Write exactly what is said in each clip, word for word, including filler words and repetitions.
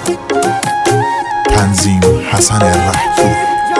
تنظیم حسن رحکی.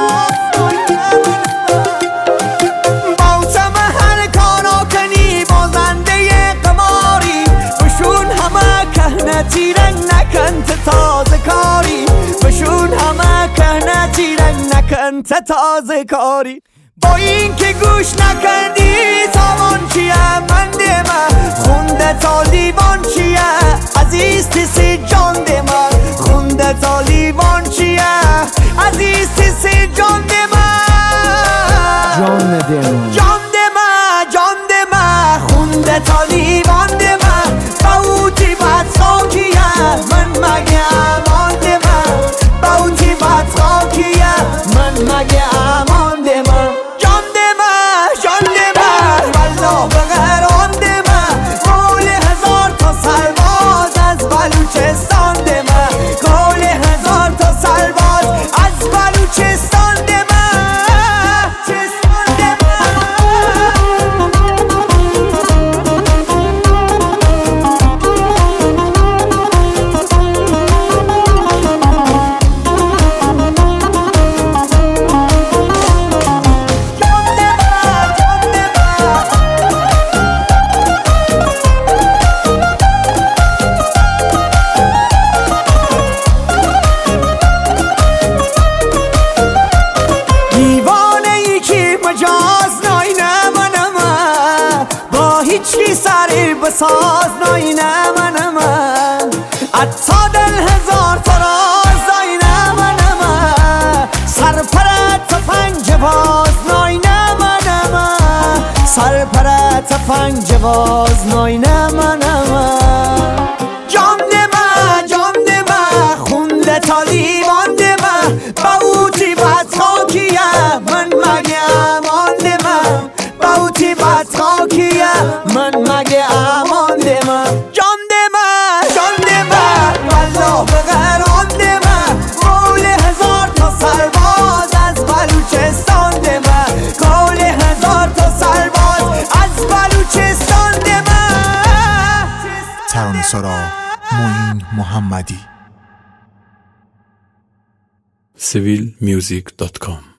باوتم هر کارا کنی بازنده قماری، بشون همه کهنتی رنگ نکن تازه کاری، بشون همه کهنتی رنگ نکن تازه کاری. با این که گوش نکردی تاوان چیه منده من، خونده تا لیوان چیه عزیز تیسی جان ده من، خونده تا لیوان چیه عزیز تیسی جان ده من، جان ده من جان ده من جان ده من، خونده تا لیوان ده من، باوتی بد خاکیه من مگه امان ده من، باوتی بد خاکیه من مگه امان ده من، جان ده من جان ده من، والله بغران ده من، گل هزار تا سرباز از بلوچستان ده من، گل هزار تا سرباز از بلوچستان ده من، چستان ده هیچی سری بساز نای نه من من، عطا دل هزار تا راز نای نه من من، سرپرت تفنگ باز نای نه من من، سرپرت تفنگ باز نای نه من من، جان ده من جان ده من، خونده تا لیوان ده من، باوتی بد خاکیه من مگه امان ده من، باوتی بد خاکیه من مگه امان ده من، جان ده من جان ده من، والله بغران ده من، گل هزار تا سرباز از بلوچستان ده من، گل هزار تا سرباز از بلوچستان ده من. ترانه سرا معین محمدی. سیویل میوزیک دات کام